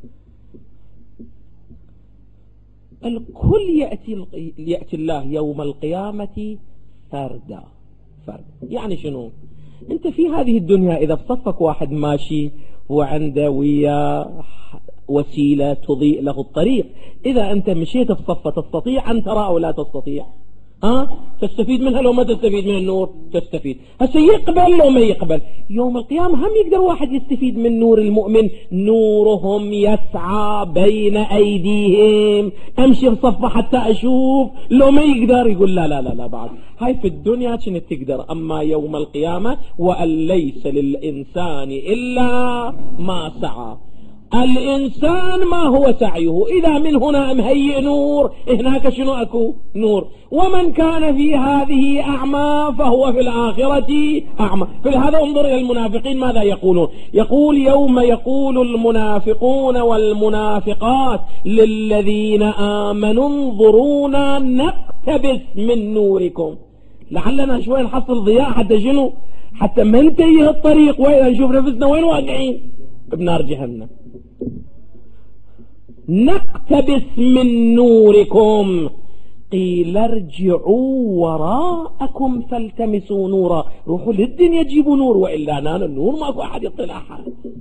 S1: الكل يأتي, يأتي الله يوم القيامة فردا فردا. يعني شنو؟ انت في هذه الدنيا اذا بصفك واحد ماشي هو عنده ويا
S2: وسيلة تضيء له الطريق. إذا أنت مشيت في صفة تستطيع أن ترى أو لا تستطيع؟ ها؟ تستفيد منها لو ما تستفيد من النور تستفيد. هسه يقبل لو ما يقبل يوم القيامة هم يقدر واحد يستفيد من نور المؤمن. نورهم يسعى بين أيديهم، أمشي في صفة حتى أشوف. لو ما يقدر يقول لا لا لا لا بعد هاي في الدنيا كنت تقدر، أما يوم القيامة وأن ليس للإنسان إلا ما سعى. الإنسان ما هو سعيه، إذا من هنا مهيئ نور هناك شنو أكو نور. ومن كان في هذه أعمى فهو في الآخرة أعمى. فلهذا انظر إلى المنافقين ماذا يقولون. يقول يوم يقول المنافقون والمنافقات للذين آمنوا انظرونا نقتبس من نوركم لعلنا شوي نحصل ضياء حتى شنو حتى ما ننتهي الطريق وإذا نشوف نفسنا وين واقعين بنار جهنم. نقتبس من نوركم قيل ارجعوا وراءكم فالتمسوا نورا. روحوا للدنيا جيبوا نور وإلا نال النور ماكو أحد يطلع أحد.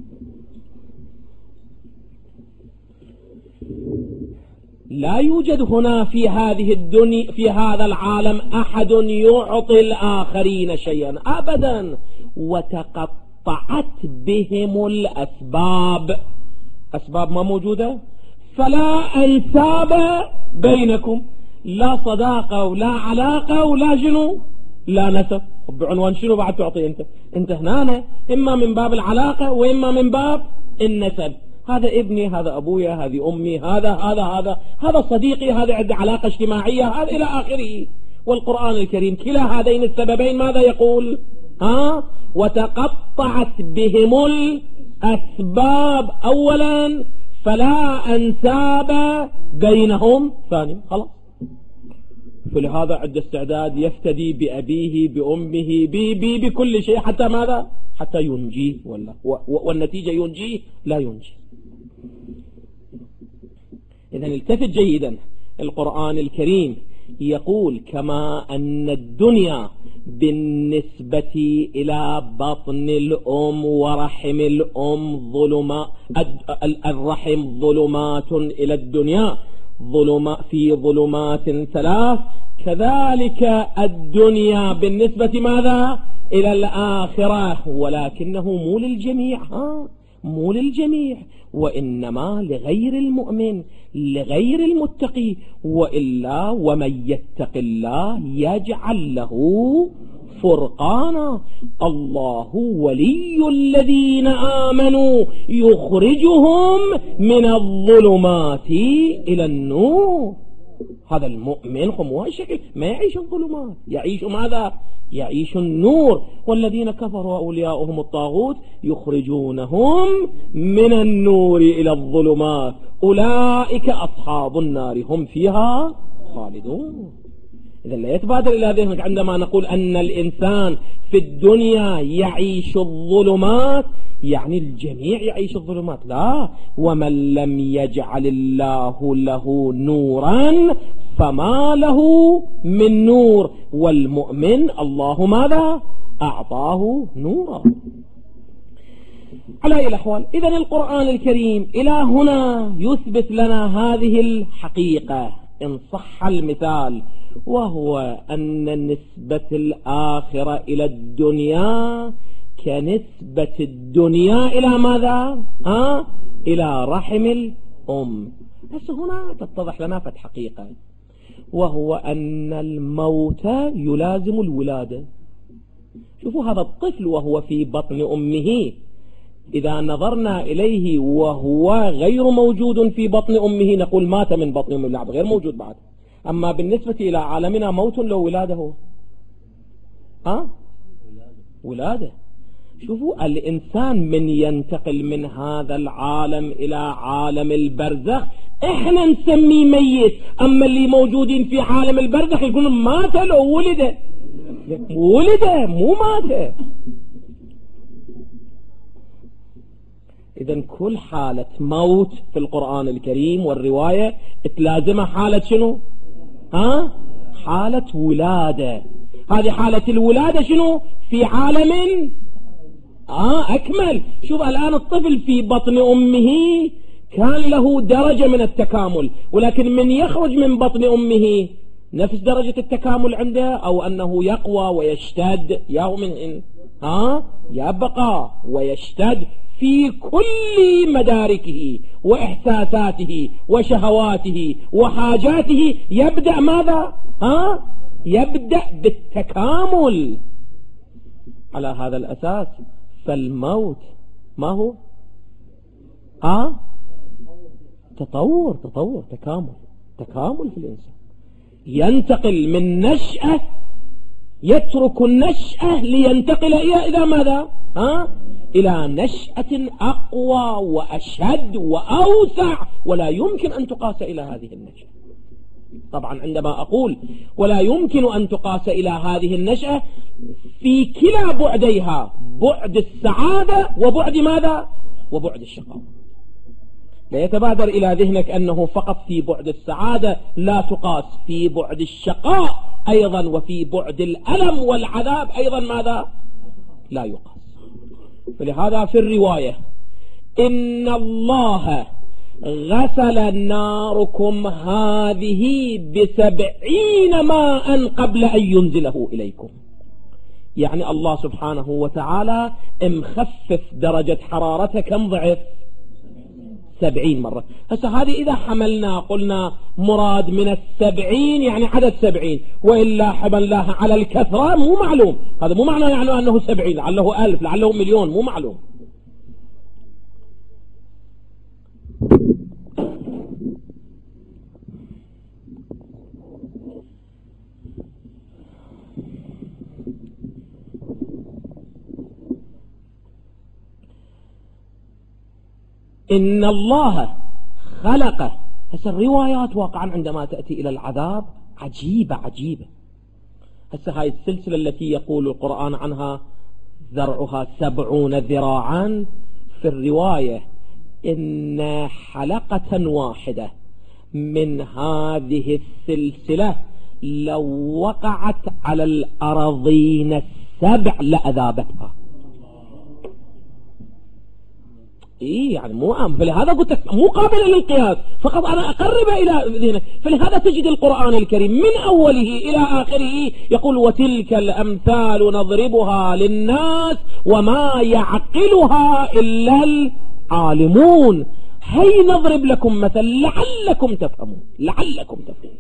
S2: لا يوجد هنا في هذه الدنيا في هذا العالم أحد يعطي الآخرين شيئا أبدا. وتقطعت بهم الأسباب، أسباب ما موجودة، فلا أنساب بينكم، لا صداقة ولا علاقة ولا شنو لا نسب. بعنوان شنو بعد تعطي أنت أنت هنا إما من باب العلاقة وإما من باب النسب. هذا ابني، هذا أبويا، هذه أمي، هذا هذا هذا هذا صديقي، هذا عنده علاقة اجتماعية، هذا إلى آخره. والقرآن الكريم كلا هذين السببين ماذا يقول؟ ها؟ وتقطعت بهم الأسباب أولا فلا أنساب بينهم ثانيا. خلاص. فلهذا عند استعداد يفتدي بأبيه بأمه بي بي بكل شيء حتى ماذا؟ حتى ينجيه ولا والنتيجة ينجيه لا ينجي. إذن التفت جيدا. القرآن الكريم يقول كما أن الدنيا بالنسبة إلى بطن الأم ورحم الأم ظلمات، الرحم ظلمات إلى الدنيا ظلمات في ظلمات ثلاث، كذلك الدنيا بالنسبة ماذا إلى الآخرة، ولكنه مو للجميع، ها مو للجميع، وإنما لغير المؤمن لغير المتقي. وإلا ومن يتق الله يجعل له فرقانا. الله ولي الذين آمنوا يخرجهم من الظلمات إلى النور. هذا المؤمن هو الشكل ما يعيش الظلمات، يعيش ماذا؟ يعيش النور. والذين كفروا أولياؤهم الطاغوت يخرجونهم من النور إلى الظلمات أولئك أصحاب النار هم فيها خالدون. إذا لا يتبادر إلى ذهنك عندما نقول أن الإنسان في الدنيا يعيش الظلمات يعني الجميع يعيش الظلمات، لا. ومن لم يجعل الله له نورا فما له من نور. والمؤمن الله ماذا؟ أعطاه نورا. على أي الأحوال إذن القرآن الكريم إلى هنا يثبت لنا هذه الحقيقة إن صح المثال، وهو أن نسبة الآخرة إلى الدنيا كنسبة الدنيا إلى ماذا؟ ها؟ إلى رحم الأم. بس هنا تتضح لنا فتح حقيقة، وهو أن الموت يلازم الولادة. شوفوا هذا الطفل وهو في بطن أمه، إذا نظرنا إليه وهو غير موجود في بطن أمه نقول مات من بطن أمه، غير موجود بعد. أما بالنسبة إلى عالمنا موت لو ولاده، ها؟ ولادة. شوفوا الإنسان من ينتقل من هذا العالم إلى عالم البرزخ إحنا نسميه ميت، أما اللي موجودين في عالم البرزخ يقولون مات لو ولد، ولد مو مات. إذن كل حالة موت في القرآن الكريم والرواية تلازمها حالة شنو؟ ها؟ حالة ولادة. هذه حالة الولادة شنو؟ في عالم آه أكمل. شوف الآن الطفل في بطن أمه كان له درجة من التكامل، ولكن من يخرج من بطن أمه نفس درجة التكامل عنده، أو أنه يقوى ويشتد، يا من إن ها يبقى ويشتد في كل مداركه وإحساساته وشهواته وحاجاته. يبدأ ماذا؟ ها يبدأ بالتكامل. على هذا الأساس فالموت ما هو؟ ها تطور تطور تكامل تكامل في الإنسان، ينتقل من نشأة، يترك النشأة لينتقل إلى إلى ماذا؟ ها إلى نشأة أقوى وأشد وأوسع، ولا يمكن أن تقاس إلى هذه النشأة. طبعا عندما أقول ولا يمكن أن تقاس إلى هذه النشأة، في كلا بعديها، بعد السعادة وبعد ماذا؟ وبعد الشقاء. لا يتبادر إلى ذهنك أنه فقط في بعد السعادة لا تقاس، في بعد الشقاء أيضا، وفي بعد الألم والعذاب أيضا ماذا؟ لا يقاس. فلهذا في الرواية إن الله غسل ناركم هذه بسبعين ماء قبل أن ينزله إليكم. يعني الله سبحانه وتعالى مخفف درجة حرارتها كم ضعف؟ سبعين مرة. هسه هذه إذا حملنا قلنا مراد من السبعين يعني عدد سبعين، وإلا حملناها على الكثرة مو معلوم. هذا مو معنى يعني أنه سبعين، لعله ألف، لعله مليون، مو معلوم. إن الله خلقه. هسه الروايات واقعا عندما تأتي إلى العذاب عجيبة عجيبة. هسه هاي السلسلة التي يقول القرآن عنها ذرعها سبعون ذراعا، في الرواية إن حلقة واحدة من هذه السلسلة لو وقعت على الأراضين السبع لأذابتها. إيه يعني مو عام. فلهذا قلت لك مو قابل للقياس، فقط أنا أقرب إلى ذهنك. فلهذا تجد القرآن الكريم من أوله إلى آخره يقول وتلك الأمثال نضربها للناس وما يعقلها إلا العالمون. هي نضرب لكم مثل لعلكم تفهمون، لعلكم تفهمون.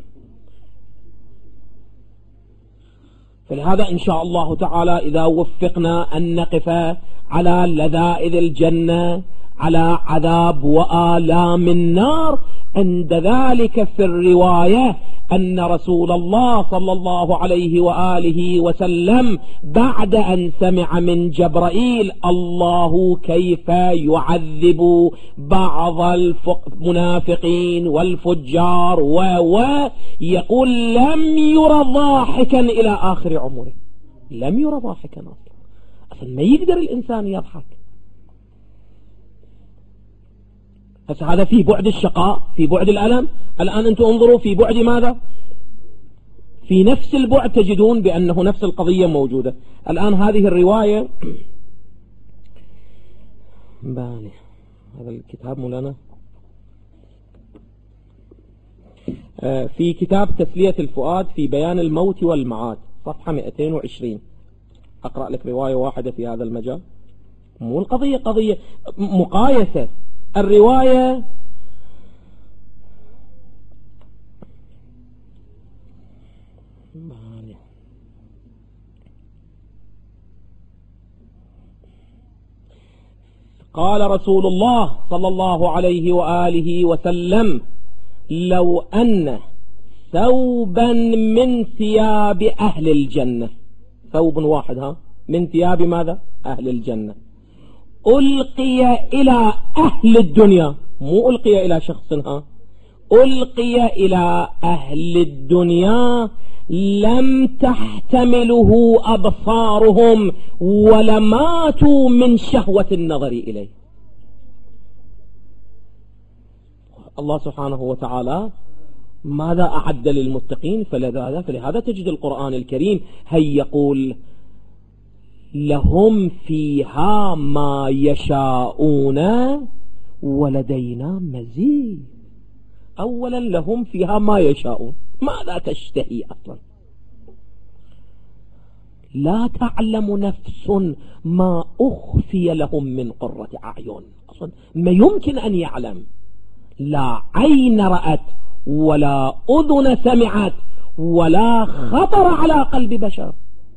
S2: فلهذا إن شاء الله تعالى إذا وفقنا أن نقف على لذائذ الجنة، على عذاب وآلام النار، عند ذلك في الرواية أن رسول الله صلى الله عليه وآله وسلم بعد أن سمع من جبرائيل الله كيف يعذب بعض المنافقين والفجار ويقول لم يرى ضاحكا إلى آخر عمره. لم يرى ضاحكا أصلا، أصلا ما يقدر الإنسان يضحك. هسه هذا في بعد الشقاء، في بعد الألم. الآن أنتم انظروا في بعد ماذا؟ في نفس البعد تجدون بأنه نفس القضية موجودة. الآن هذه الرواية بالي هذا الكتاب مولانا في كتاب تسلية الفؤاد في بيان الموت والمعاد صفحة مئتين وعشرين. أقرأ لك رواية واحدة في هذا المجال. مو القضية قضية مقايسة. الرواية قال رسول الله صلى الله عليه وآله وسلم لو أن ثوبا من ثياب أهل الجنة، ثوب واحد ها من ثياب ماذا؟ أهل الجنة، ألقي إلى أهل الدنيا، مو ألقي إلى شخص ها، ألقي إلى أهل الدنيا لم تحتمله أبصارهم ولماتوا من شهوة النظر إليه. الله سبحانه وتعالى ماذا أعد للمتقين؟ فلهذا فلهذا تجد القرآن الكريم هي يقول لهم فيها ما يشاءون ولدينا مزيد. أولا لهم فيها ما يشاءون، ماذا تشتهي أصلا؟ لا تعلم نفس ما أخفي لهم من قرة أعين. أصلا ما يمكن أن يعلم، لا عين رأت ولا أذن سمعت ولا خطر على قلب بشر.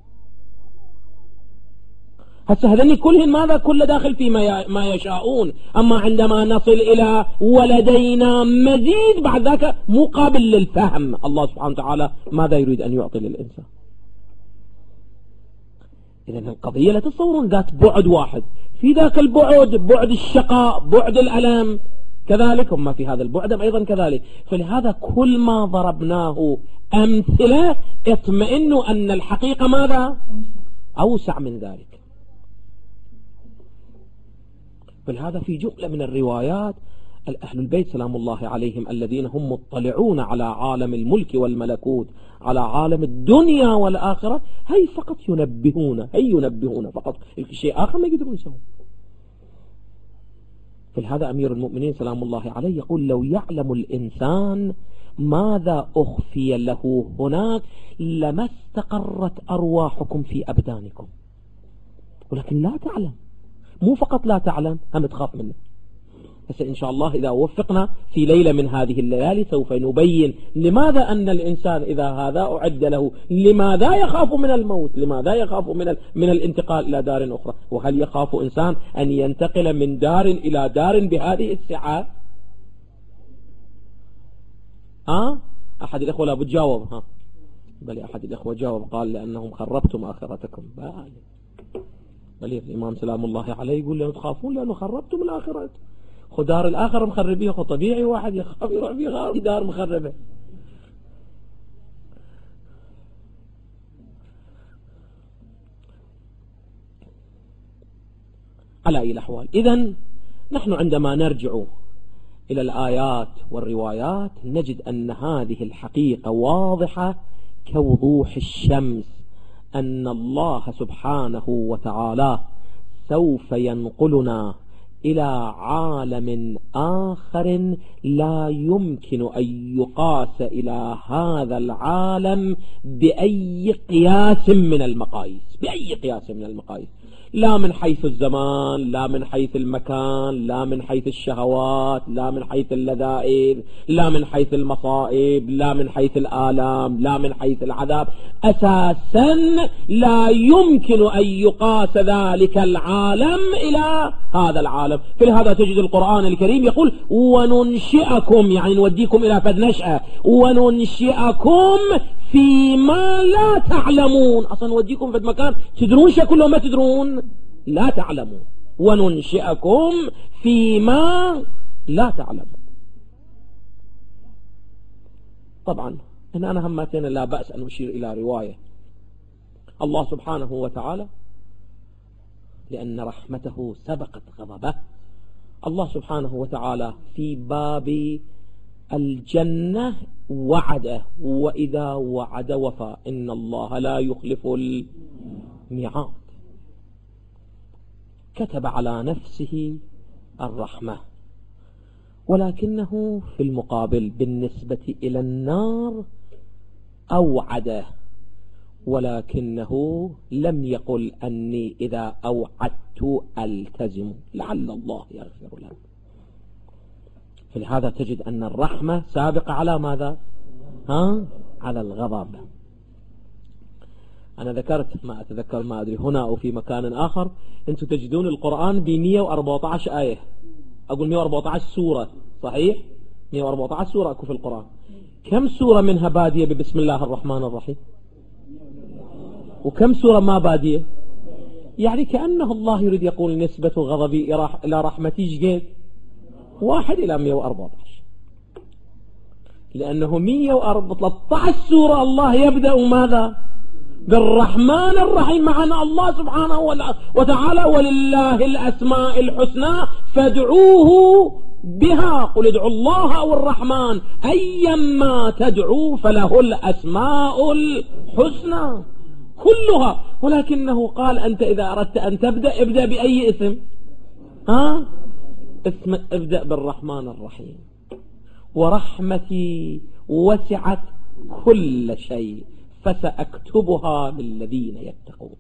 S2: هسه هذني كلهن ماذا؟ كل داخل في ما يشاءون. أما عندما نصل إلى ولدينا مزيد بعد ذاك مقابل للفهم، الله سبحانه وتعالى ماذا يريد أن يعطي للإنسان؟ إذن القضية لا تصورون ذات بعد واحد، في ذاك البعد بعد الشقاء، بعد الألم كذلك، وما في هذا البعد أيضا كذلك. فلهذا كل ما ضربناه أمثلة اطمئنوا أن الحقيقة ماذا؟ أوسع من ذلك. فلهذا في جملة من الروايات أهل البيت سلام الله عليهم الذين هم مطلعون على عالم الملك والملكوت، على عالم الدنيا والآخرة، هي فقط ينبهون، هي ينبهون فقط، الشيء آخر ما يقدرون يسوون. فلهذا أمير المؤمنين سلام الله عليه يقول لو يعلم الإنسان ماذا أخفي له هناك لما استقرت أرواحكم في أبدانكم، ولكن لا تعلم. مو فقط لا تعلم، هم تخاف منه. بس إن شاء الله إذا وفقنا في ليلة من هذه الليالي سوف نبين لماذا أن الإنسان إذا هذا أعد له لماذا يخاف من الموت، لماذا يخاف من من الانتقال إلى دار أخرى. وهل يخاف إنسان أن ينتقل من دار إلى دار بهذه السعة؟ ها أحد الأخوة لا بتجاوب، ها بل أحد الأخوة جاوب قال لأنهم خربتم آخرتكم. بل الإمام سلام الله عليه يقول لأنه تخافون لأنه خربتم الآخرة. خو دار الآخر مخربيه، خو طبيعي واحد يخاف يروح في غار دار مخربة. على أي الأحوال، إذن نحن عندما نرجع إلى الآيات والروايات نجد أن هذه الحقيقة واضحة كوضوح الشمس، أن الله سبحانه وتعالى سوف ينقلنا إلى عالم آخر لا يمكن أن يقاس إلى هذا العالم بأي قياس من المقاييس، بأي قياس من المقاييس، لا من حيث الزمان، لا من حيث المكان، لا من حيث الشهوات، لا من حيث اللذائذ، لا من حيث المصائب، لا من حيث الآلام، لا من حيث العذاب. أساسا لا يمكن أن يقاس ذلك العالم إلى هذا العالم. فلهذا تجد القرآن الكريم يقول وننشئكم، يعني نوديكم إلى فد نشأة، وننشئكم فيما لا تعلمون. أصلا نوديكم فد مكان تدرون شكل وما تدرون لا تعلمون، وننشئكم فيما لا تعلمون. طبعا إن أنا همتين لا بأس أن أشير إلى رواية الله سبحانه وتعالى لأن رحمته سبقت غضبه. الله سبحانه وتعالى في باب الجنة وعده، وإذا وعد وفى، إن الله لا يخلف الميعاد. كتب على نفسه الرحمة، ولكنه في المقابل بالنسبة إلى النار أوعده، ولكنه لم يقل أني إذا أوعدت ألتزم، لعل الله يغفر له. فلهذا تجد أن الرحمة سابقة على ماذا؟ ها؟ على الغضب. أنا ذكرت، ما أتذكر، ما أدري هنا أو في مكان آخر، أنتم تجدون القرآن ب مئة وأربعة عشر آية، أقول مئة وأربعة عشر سورة، صحيح؟ مئة وأربعة عشر سورة أكو في القرآن. كم سورة منها بادية ببسم الله الرحمن الرحيم؟ وكم سورة ما بادية؟ يعني كأنه الله يريد يقول نسبة غضبي إلى رحمتي جيد واحد إلى مئة وأربعة عشر، لأنه مئة وثلاثة عشر سورة الله يبدأ ماذا؟ بالرحمن الرحيم، معنا الله سبحانه وتعالى ولله الأسماء الحسنى فادعوه بها، قل ادعوا الله أو الرحمن أيما تدعوا فله الأسماء الحسنى كلها. ولكنه قال أنت إذا أردت أن تبدأ ابدأ بأي اسم؟ ها؟ اسم ابدأ بالرحمن الرحيم. ورحمتي وسعت كل شيء فسأكتبها للذين يتقون.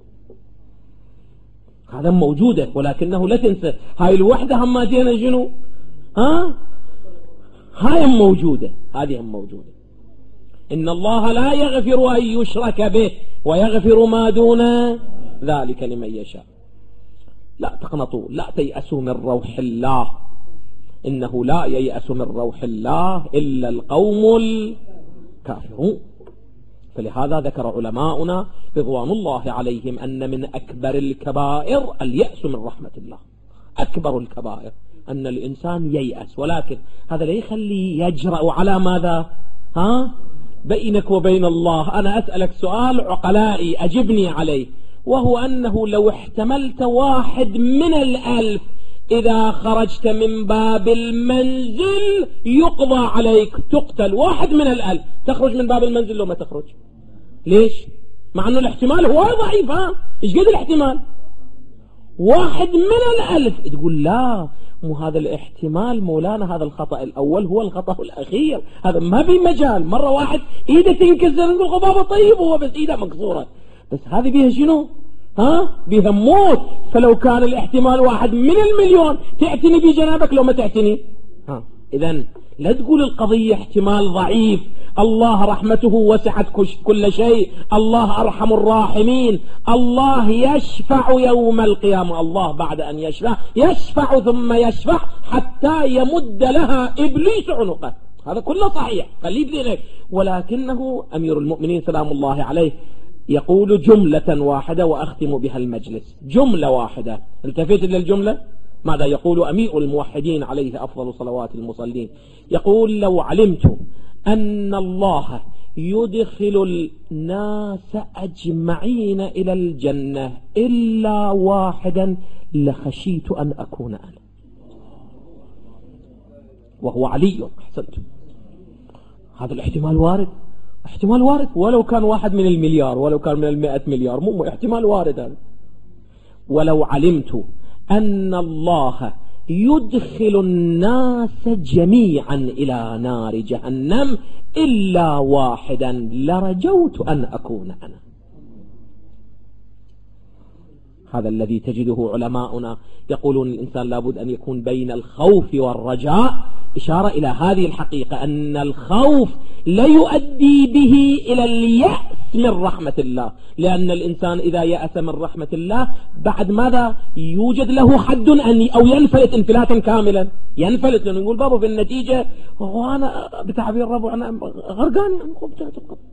S2: هذا موجودة، ولكنه لا تنسى هاي الوحدة هم جينا جنو ها هاي موجودة، هذه هم موجودة. إن الله لا يغفر أن يشرك به ويغفر ما دون ذلك لمن يشاء. لا تقنطوا، لا تيأسوا من روح الله، إنه لا ييأس من روح الله إلا القوم الكافرون. فلهذا ذكر علماؤنا رضوان الله عليهم أن من أكبر الكبائر اليأس من رحمة الله. أكبر الكبائر أن الإنسان ييأس، ولكن هذا لا يخلي يجرأ على ماذا ها بينك وبين الله. أنا أسألك سؤال عقلائي أجبني عليه، وهو أنه لو احتملت واحد من الألف إذا خرجت من باب المنزل يقضى عليك تقتل، واحد من الألف، تخرج من باب المنزل لو ما تخرج؟ ليش؟ مع أنه الاحتمال هو ضعيف. ها إيش قد الاحتمال؟ واحد من الألف. تقول لا، مو هذا الاحتمال مولانا، هذا الخطأ الأول هو الخطأ الأخير، هذا ما في مجال. مرة واحد إيده تنكسر نقول غبابة طيب هو بس إيده مكسورة، بس هذه بيها شنو ها بيها موت. فلو كان الاحتمال واحد من المليون تعتني بجنابك لو ما تعتني. ها إذن لا تقول القضية احتمال ضعيف. الله رحمته وسعت كل شيء، الله أرحم الراحمين، الله يشفع يوم القيامة. الله بعد أن يشفع يشفع ثم يشفع حتى يمد لها إبليس عنقه. هذا كله صحيح، خليه بذلك. ولكنه أمير المؤمنين سلام الله عليه يقول جملة واحدة وأختم بها المجلس، جملة واحدة. التفت للجملة ماذا يقول أمير الموحدين عليه أفضل صلوات المصلين؟ يقول لو علمت أن الله يدخل الناس أجمعين إلى الجنة إلا واحدا لخشيت أن أكون أنا، وهو علي. أحسنت، هذا الاحتمال وارد، احتمال وارد، ولو كان واحد من المليار، ولو كان من المئة مليار، مو احتمال وارد هذا. ولو علمت أن الله يدخل الناس جميعا إلى نار جهنم إلا واحدا لرجوت أن أكون أنا. هذا الذي تجده علماؤنا يقولون الإنسان لابد أن يكون بين الخوف والرجاء، إشارة إلى هذه الحقيقة أن الخوف لا يؤدي به إلى اليأس من رحمة الله، لأن الإنسان إذا يأس من رحمة الله بعد ماذا يوجد له حد أن أو ينفلت انفلاتا كاملا، ينفلت. لأنه نقول بابا في النتيجة وأنا بتعبير ربو أنا غرقان يعني خبتات.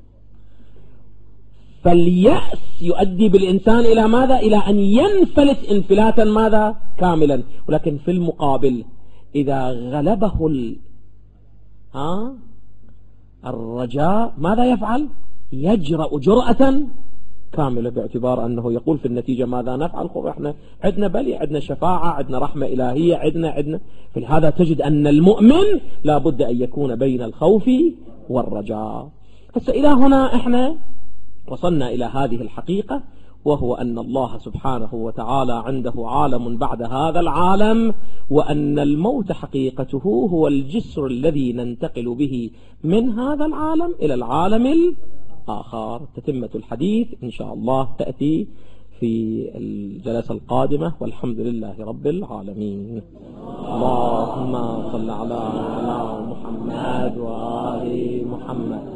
S2: فاليأس يؤدي بالإنسان إلى ماذا؟ إلى أن ينفلت انفلاتا ماذا كاملا. ولكن في المقابل إذا غلبه ال... ها؟ الرجاء ماذا يفعل؟ يجرأ جرأة كاملة، باعتبار أنه يقول في النتيجة ماذا نفعل؟ خب احنا عندنا بلي، عندنا شفاعة، عندنا رحمة إلهية، عندنا عندنا فلهذا تجد أن المؤمن لابد أن يكون بين الخوف والرجاء. بس إلى هنا احنا وصلنا إلى هذه الحقيقة، وهو أن الله سبحانه وتعالى عنده عالم بعد هذا العالم، وأن الموت حقيقته هو الجسر الذي ننتقل به من هذا العالم إلى العالم الآخر. تتمة الحديث إن شاء الله تأتي في الجلسة القادمة، والحمد لله رب العالمين. اللهم صل على محمد وآل محمد.